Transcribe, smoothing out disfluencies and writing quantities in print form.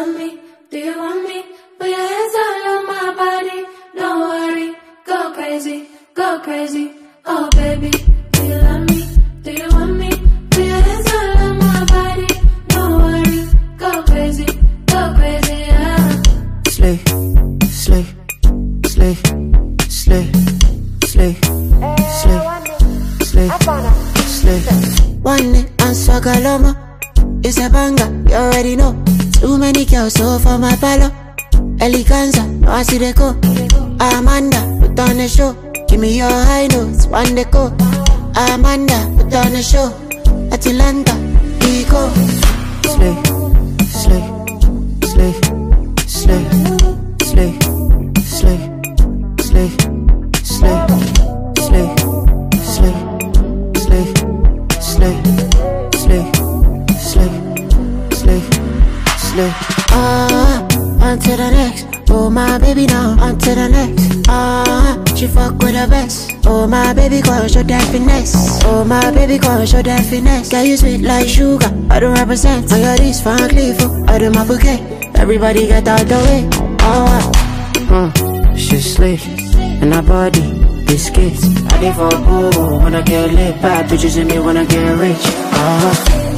love me? Do you want me? Put your hands all on my body. Don't worry, go crazy, go crazy. Oh baby, do you love me? Do you want me? Put your hands all on my body. Don't worry, go crazy, yeah. Slay, slay, slay, slay, slay, slay, slay, slay. One and Swagaloma, it's a banger, you already know. Too many girls so for my palo. Eleganza, no I see the go. Amanda, put on the show. Give me your high notes, one the go. Amanda, put on the show. Atlanta, we go. Slay, slay, slay, slay, slay, slay, slay, slay, slay, slay, slay, slay, slay, slay, slay, slay. On to the next. Oh my baby now, on to the next. She fuck with the best. Oh my baby girl, show that finesse. Oh my baby girl, show that finesse. Girl, you sweet like sugar, I don't represent. I got this Van Cleef, I do my bouquet. Everybody get out the way. She slay, and her body, biscuits. I live for boo, wanna get lit. Bad bitches in me wanna get rich.